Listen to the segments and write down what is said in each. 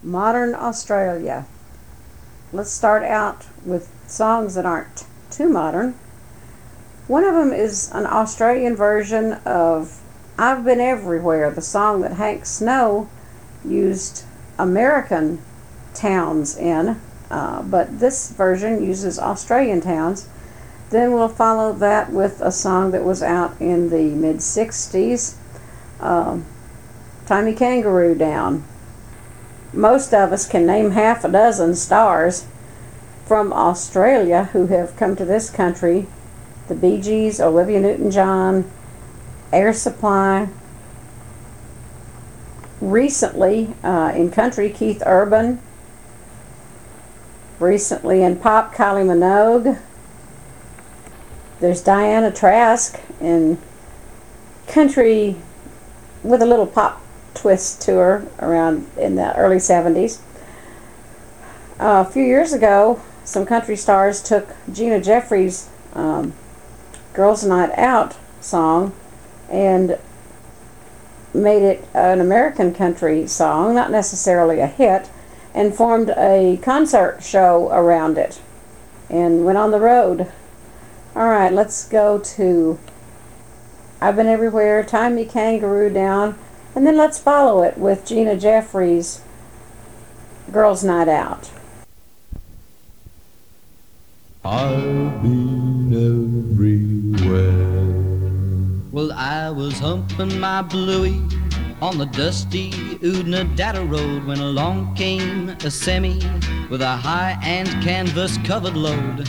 Modern Australia. Let's start out with songs that aren't too modern. One of them is an Australian version of I've Been Everywhere, the song that Hank Snow used American towns in, but this version uses Australian towns. Then we'll follow that with a song that was out in the mid-60s, Tie Me Kangaroo Down. Most of us can name half a dozen stars from Australia who have come to this country. The Bee Gees, Olivia Newton-John, Air Supply. Recently, in country, Keith Urban. Recently in pop, Kylie Minogue. There's Diana Trask in country with a little pop twist to her around in the early 70s. A few years ago, some country stars took Gina Jeffries' Girls Night Out song and made it an American country song, not necessarily a hit, and formed a concert show around it and went on the road. Alright, let's go to I've Been Everywhere, Tie Me Kangaroo Down, and then let's follow it with Gina Jeffries' Girls Night Out. I've been everywhere. Well, I was humping my bluey on the dusty Oodnadatta Road when along came a semi with a high-end canvas-covered load.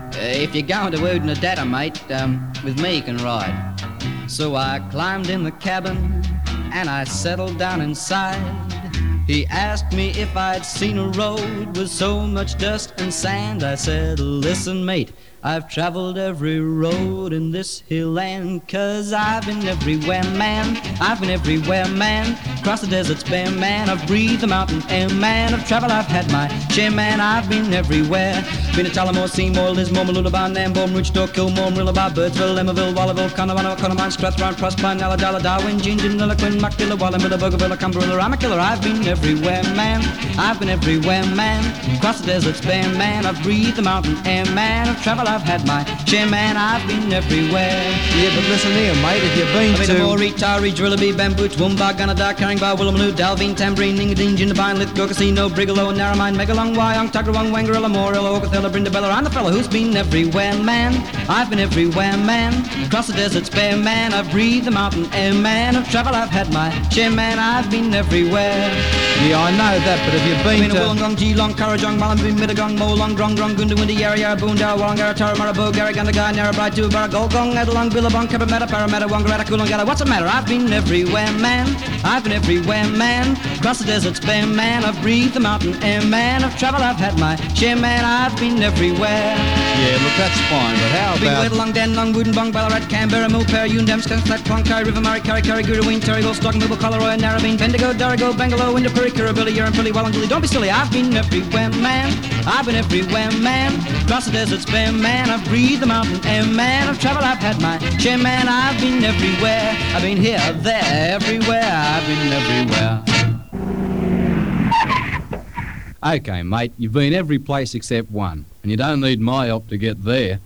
If you're going to Oodnadatta, mate, with me you can ride. So I climbed in the cabin and I settled down inside. He asked me if I'd seen a road with so much dust and sand. I said, listen, mate, I've traveled every road in this hill land, 'cause I've been everywhere, man. I've been everywhere, man. Across the deserts bare, man. I've breathed the mountain air, man. Of travel I've had my share, man. I've been everywhere. Been to Tullamore, Seymour, Lismore, Mooloolaba, Nambour, Roochdore, Kilmore, Marillaba, Birdsville, Emmaville, Wallabill, Connemara, Connemara, Strathround, Proserpine, Ulladulla, Darwin, Gingin, Lilliquin, Muckdilla, Wallumbilla, Bougainville, Cumberland, I'm a killer. I've been everywhere, man. I've been everywhere, man. Across the deserts bare, man. I've breathed the mountain air, man. Of travel I've had my share, man. I've been everywhere. Yeah, but listen here, mate, if you've been I've been to Moree, Taree, Drillaby, Bamboo, Toowoomba, Gunnedah, Caringbah, Woolloomooloo, Dalveen, Tambourine, Ningadeen, Jindabyne, Lithgow, Casino, Brigalow, Narromine, Megalong, Wyong, Tuggerawong, Wangarilla, Moorilla, Ogathella, Brindabella. I'm the fellow who's been everywhere, man. I've been everywhere, man. Across the deserts bare, man. I've breathed the mountain air, man. Of travel I've had my share, man. I've been everywhere. Yeah, I know that, but if you've I've been been to to... Wollongong, Geelong, Currajong, Mullumbeen, Mittagong, Molong, Grong, Grong, Goondiwindi, Yarra Yarra, Boondah, Wongarra, Turramurra, Garragundaga, Narrabri, Toowoomba, Golgong, Adelong, Billabong, Cabramatta, Parramatta, Wangaratta, Coolangatta. What's the matter? I've been everywhere, man. I've been everywhere, man. Across the deserts bare, man. I've breathed the mountain air, man. Of travel I've had my share, man. I've been everywhere. Yeah, look, that's fine, but how Big about... Wade, Long, Dandenong, Woodinbong, Ballarat, Canberra, Moolpare, Yundam, Skunkslat, Cloncurry, River Murray, Curry, Gurraween, Terrigal, Stock, Mibble, Collaroy, Narrabeen, Bendigo, Darrigo, Bangalow, Indoopuri, Kirribilli, Urunpilly, Wallangelly. Don't be silly, I've been everywhere, man. I've been everywhere, man. Across the deserts bare, man. I've breathed the mountain air, man. Of travel I've had my share, man. I've been everywhere. I've been here, there, everywhere. I've been everywhere. Okay, mate, you've been every place except one, and you don't need my help to get there.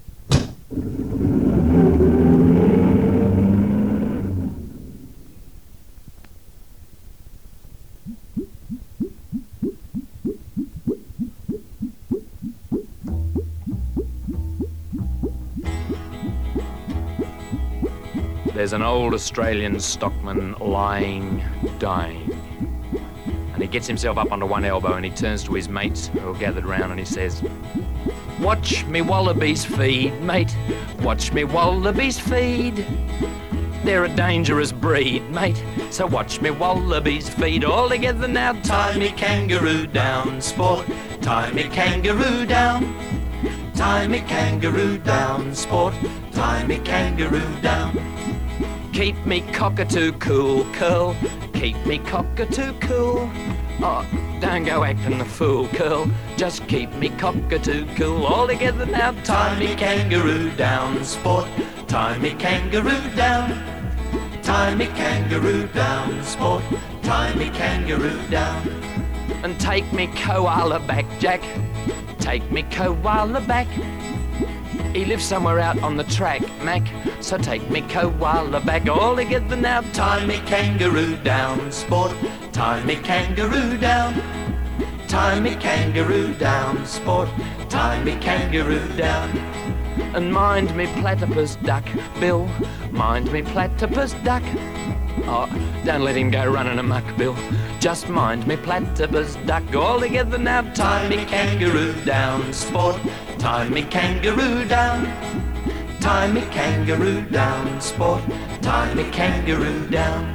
There's an old Australian stockman lying, dying. And he gets himself up onto one elbow and he turns to his mates who are gathered round and he says, "Watch me wallabies feed, mate. Watch me wallabies feed. They're a dangerous breed, mate. So watch me wallabies feed. All together now, tie me kangaroo down, sport. Tie me kangaroo down. Tie me kangaroo down, sport. Tie me kangaroo down. Keep me cockatoo cool, curl. Keep me cockatoo cool. Oh, don't go acting the fool, curl. Just keep me cockatoo cool. All together now, tie me kangaroo down, sport. Tie me kangaroo down. Tie me kangaroo down, sport. Tie me kangaroo down. and take me koala back, Jack. Take me koala back. He lives somewhere out on the track, Mac. So take me koala back. All together now. Tie me kangaroo down, sport. Tie me kangaroo down. Tie me kangaroo down, sport. Tie me kangaroo down. And mind me platypus duck, Bill. Mind me platypus duck. Oh, don't let him go running amok, Bill. Just mind me platypus duck. All together now. Tie me kangaroo down, sport. Tie me kangaroo down. Tie me kangaroo down, sport. Tie me kangaroo down.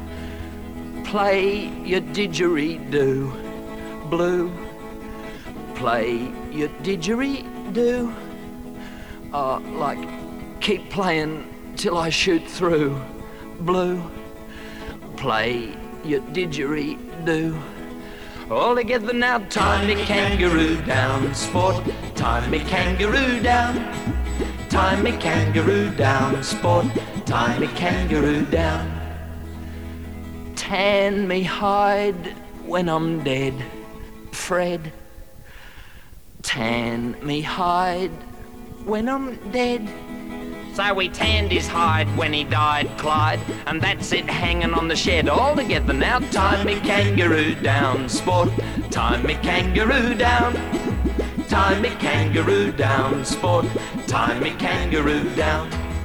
Play your didgeridoo, blue. Play your didgeridoo. Like, keep playing till I shoot through, blue. Play your didgeridoo. All together now. Tie me kangaroo down, sport. Tie me kangaroo down. Tie me kangaroo down, sport. Tie me kangaroo down. Tan me hide when I'm dead, Fred. Tan me hide when I'm dead. So we tanned his hide when he died, Clyde, and that's it hanging on the shed. All together now. Tie me kangaroo down, sport. Tie me kangaroo down. Tie me kangaroo down, sport. Tie me kangaroo down.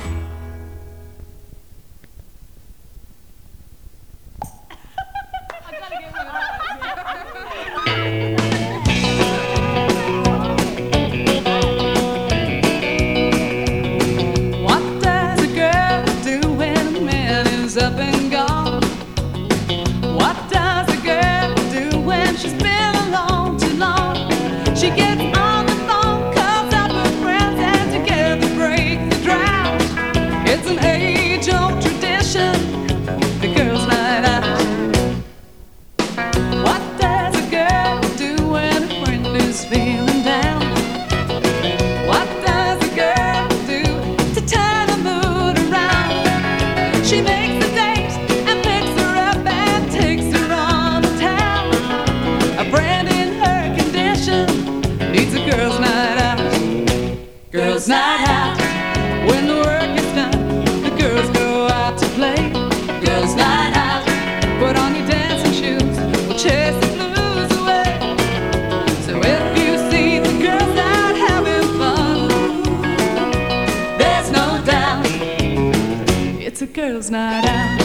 Girls' night out.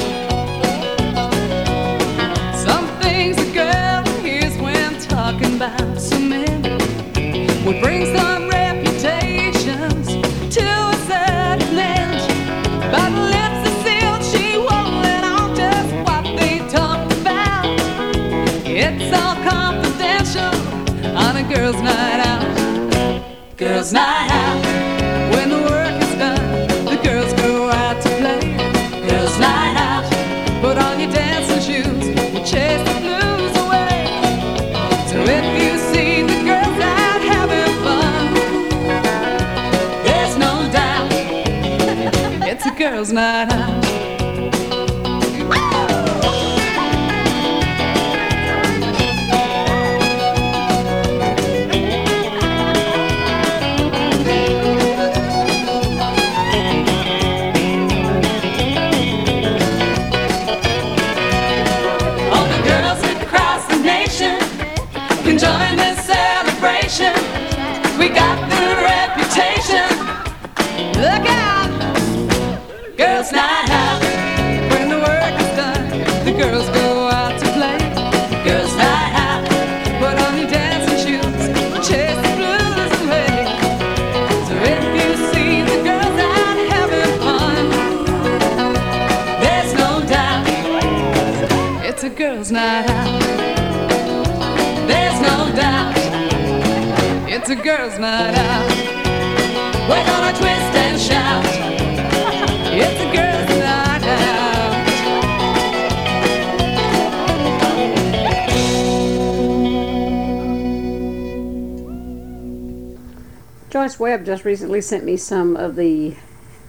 Some things a girl hears when talking about some men would bring some reputations to a certain end. But lips are sealed, she won't let on just what they talk about. It's all confidential on a girls' night out. Girls' night out. When the work is done, the girls go out to play. Girls' night out, put on your dancing shoes, we'll chase the blues away. So if you see the girls out having fun, there's no doubt it's a girls' night out. Join this celebration. We got the reputation. Look out, girls' night out. When the work is done, the girls go out to play. Girls' night out. Put on your dancing shoes, chase the blues away. So if you see the girls out having fun, there's no doubt it's a girls' night out. There's no doubt it's a girls' night out. We're gonna twist and shout. It's a girls' night out. Joyce Webb just recently sent me some of the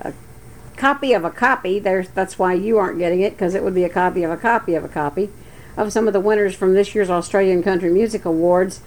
copy of a copy. That's why you aren't getting it, because it would be a copy of a copy of a copy of some of the winners from this year's Australian Country Music Awards.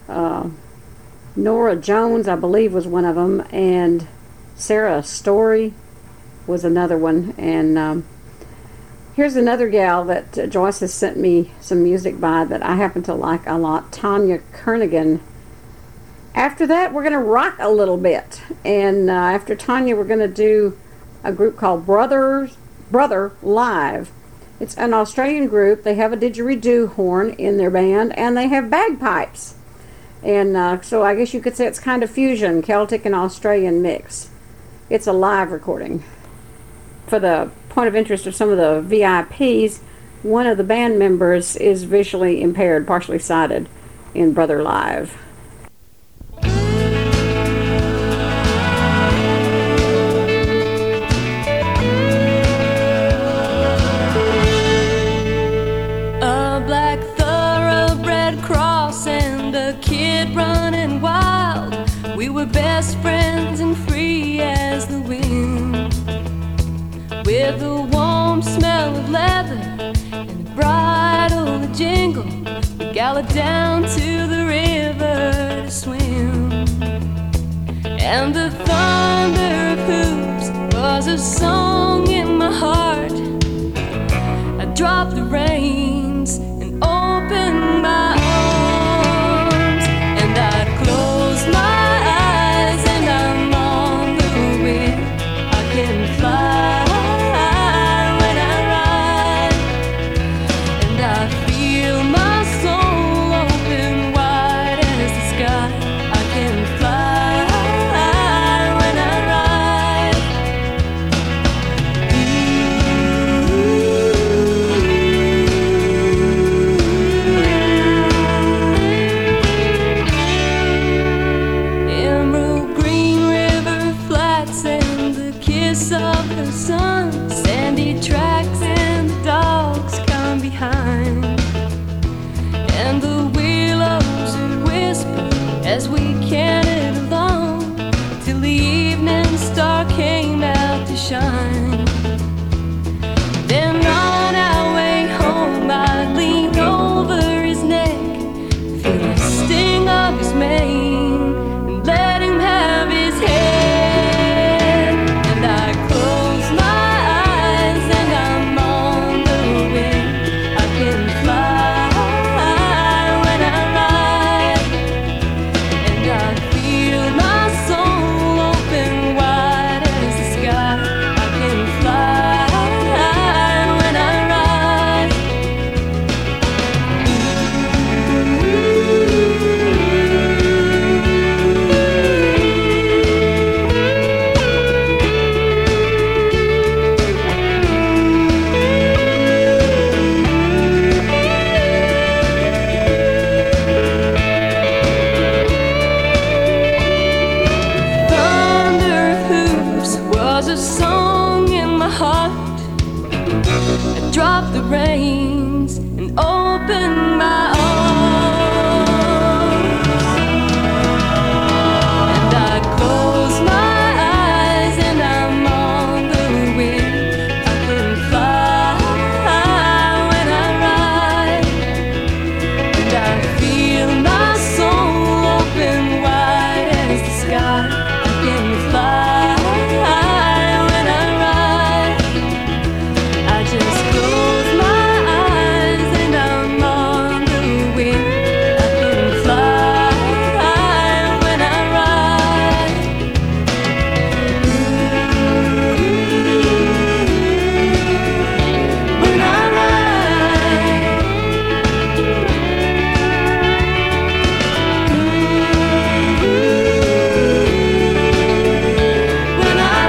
Nora Jones, I believe, was one of them, and Sarah Story was another one. And here's another gal that Joyce has sent me some music by that I happen to like a lot, Tanya Kernigan. After that, we're going to rock a little bit. And after Tanya, we're going to do a group called Brother Live. It's an Australian group. They have a didgeridoo horn in their band, and they have bagpipes. And so I guess you could say it's kind of fusion, Celtic and Australian mix. It's a live recording. For the point of interest of some of the VIPs, one of the band members is visually impaired, partially sighted, in Brother Live. A black thoroughbred cross and a kid running wild. We were best friends and free as the wind, with the warm smell of leather and the bridle of jingle. We galloped down to the river to swim, and the thunder of hooves was a song in my heart. I dropped the reins and opened my arms, and I closed my eyes and I'm on the wind. I can fly when I ride, and I feel my soul open wide as the sky. I can fly when I ride. Emerald green river flats and the kiss of the sun, sandy tracks and the dogs come behind, and the willows would whisper as we cantered along till the evening star came out to shine. Then on our way home I leaned over his neck, feel the sting of his mane, and let him have his head. And I close my eyes and I'm on the wind. I can fly when I ride, and I feel my soul open wide as the sky. I can fly when I ride. Thunder hooves was a song in my heart. I dropped the reins and opened my arms, and I close my eyes and I'm on the wind. I can fly when I ride, and I feel my soul open wide as the sky. I can fly when I ride. I just close my eyes and I'm on the wind. I can fly when I ride. When I ride. When I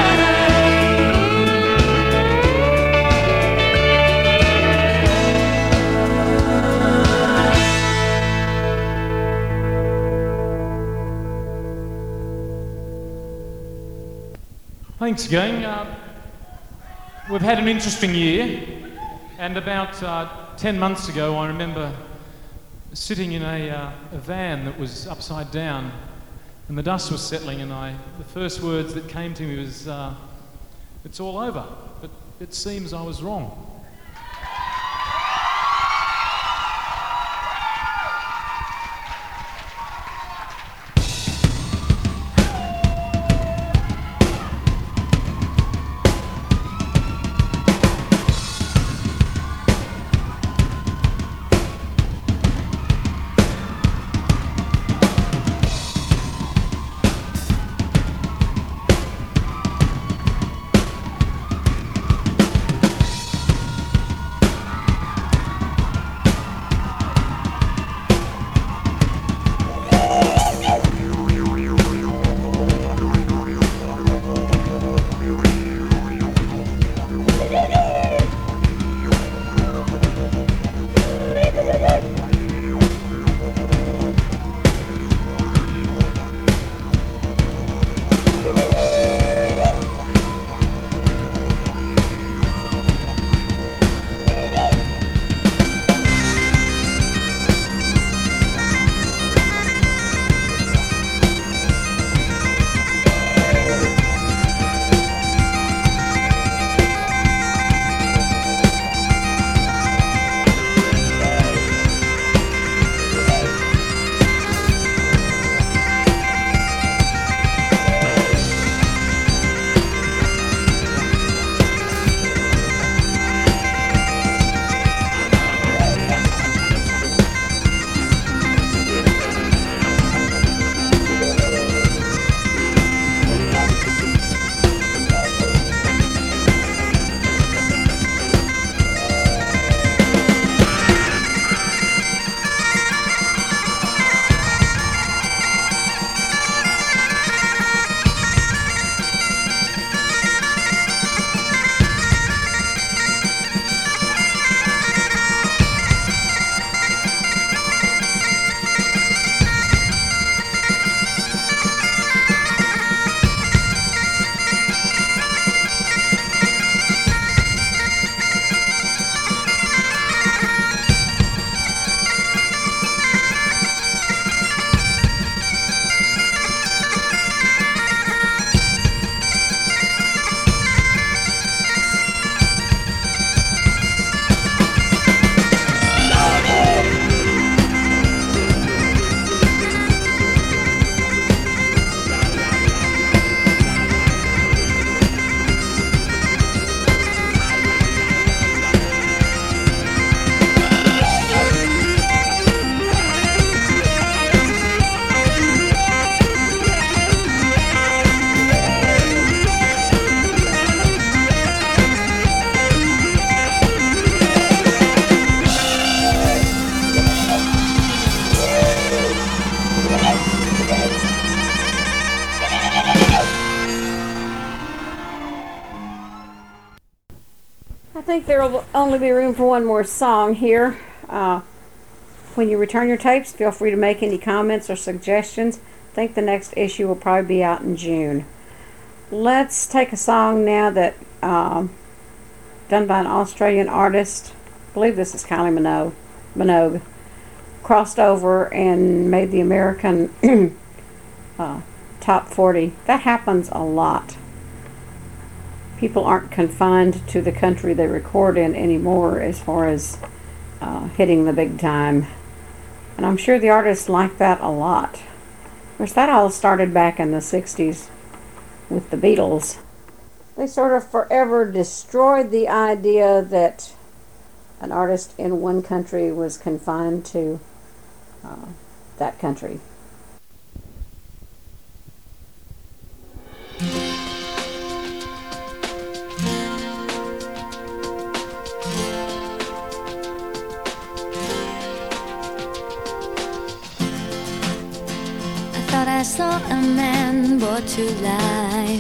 Thanks, gang. We've had an interesting year, and about 10 months ago I remember sitting in a van that was upside down, and the dust was settling, and the first words that came to me was, it's all over, but it seems I was wrong. think there will only be room for one more song here. When you return your tapes, feel free to make any comments or suggestions. I think the next issue will probably be out in June. Let's take a song now that done by an Australian artist. I believe this is Kylie Minogue. Crossed over and made the American top 40. That happens a lot. People aren't confined to the country they record in anymore as far as hitting the big time. And I'm sure the artists like that a lot. Of course, that all started back in the 60s with the Beatles. They sort of forever destroyed the idea that an artist in one country was confined to that country. I saw a man brought to life.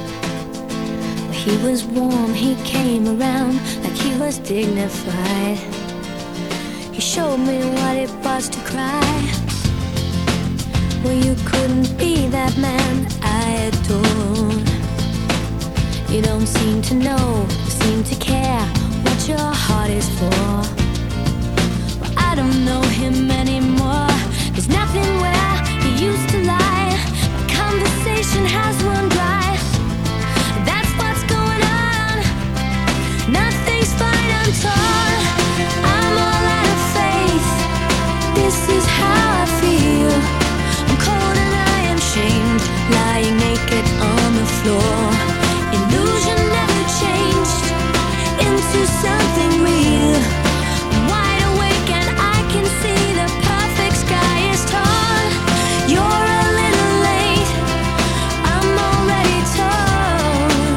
He was warm, he came around like he was dignified. He showed me what it was to cry. Well, you couldn't be that man I adored. You don't seem to know, seem to care what your heart is for. Well, I don't know him anymore. There's nothing where he used to lie. My conversation has run dry. That's what's going on. Nothing's fine, I'm torn. I'm all out of faith. This is how I feel. I'm cold and I am shamed, lying naked on the floor. Illusion never changed into something real. I'm wide awake and I can see the perfect sky is torn. You're a little late, I'm already torn.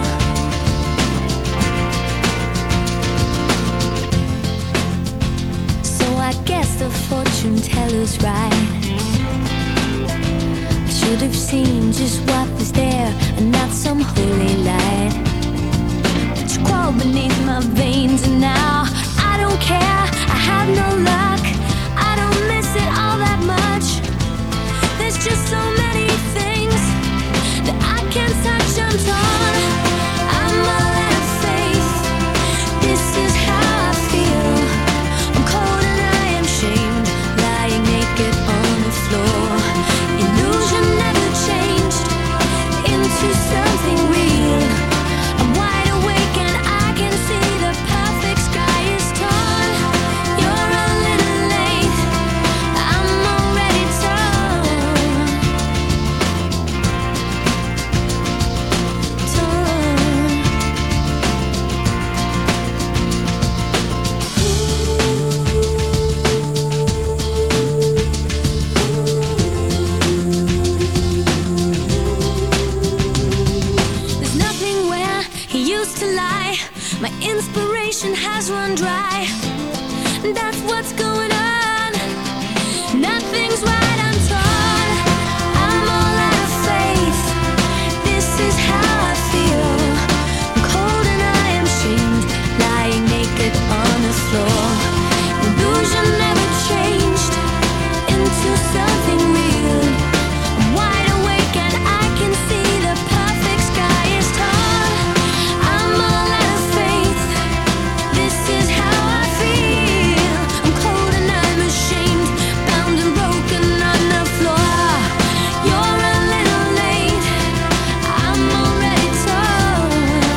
So I guess the fortune teller's right. I should have seen just what was there and not some holy light. But you crawled beneath my veins and now I don't care, I have no luck. I don't miss it all that much. There's just so many things that I can't touch, I'm torn. I'm all out of faith. This is how I feel. I'm cold and I am shamed, lying naked on the floor. Illusion never changed into something real. I'm wide awake and I can see the perfect sky is torn. You're a little late, I'm already torn. There's nothing where he used to lie. My inspiration has run dry. That's what's going on. Nothing's right, I'm torn. I'm all out of faith. This is how I feel. I'm cold and I am shamed, lying naked on the floor. Illusion never changed into something real. I'm wide awake and I can see the perfect sky is torn. I'm all out of faith. This is how I feel. I'm cold and I'm ashamed, bound and broken on the floor. You're a little late, I'm already torn.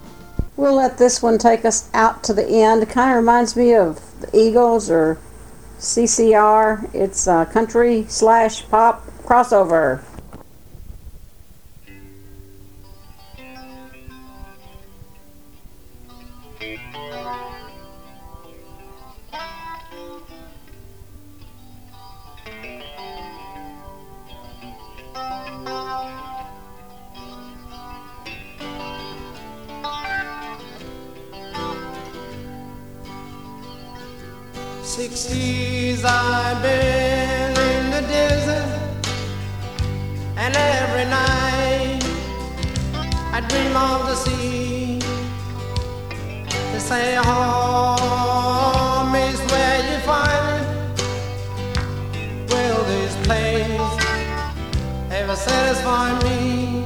We'll let this one take us out to the end. It kind of reminds me of the Eagles or CCR. It's country/pop crossover. '60s I've been in the desert, and every night I dream of the sea. They say home is where you find it. Will this place ever satisfy me?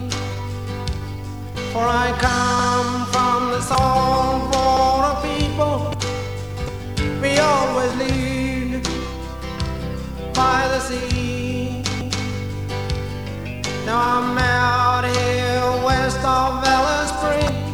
For I come from the salt water people. We always live by the sea. Now I'm out here west of Alice Springs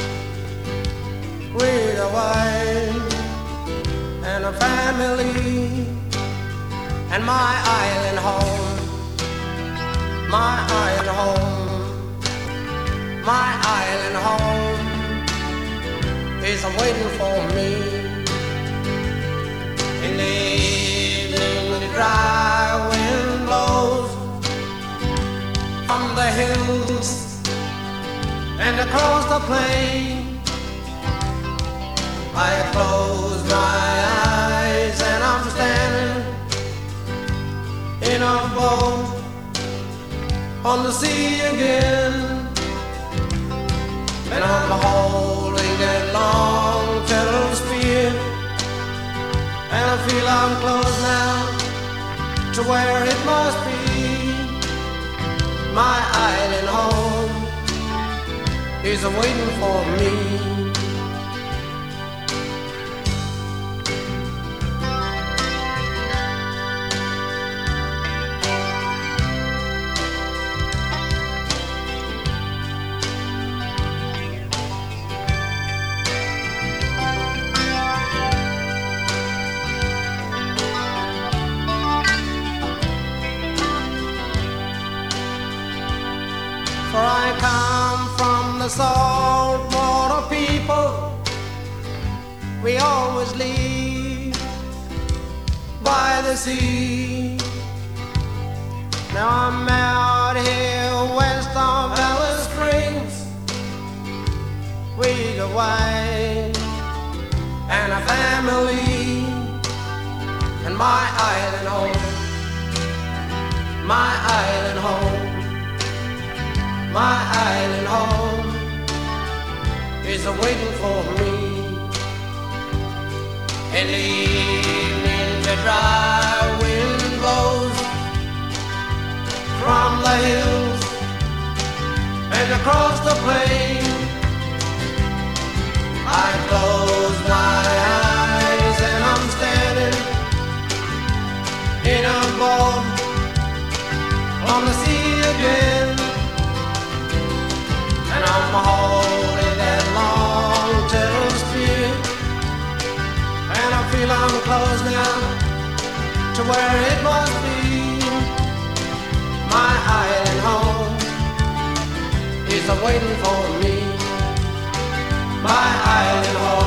with a wife and a family, and my island home, my island home, my island home is waiting for me. In the evening, the dry wind blows from the hills and across the plain. I close my eyes and I'm standing in a boat on the sea again, and I'm holding that long kettle spear. And I feel I'm close now to where it must be, my island home is waiting for me. For I come from the salt water people. We always live by the sea. Now I'm out here west of Alice Springs with a wife and a family, and my island home, my island home, my island home is waiting for me. In the evening, the dry wind blows from the hills and across the plain. I close my eyes and I'm standing in a boat on the sea again. And I'm holding that long tail spear, and I feel I'm close now to where it must be, my island home is waiting for me, my island home.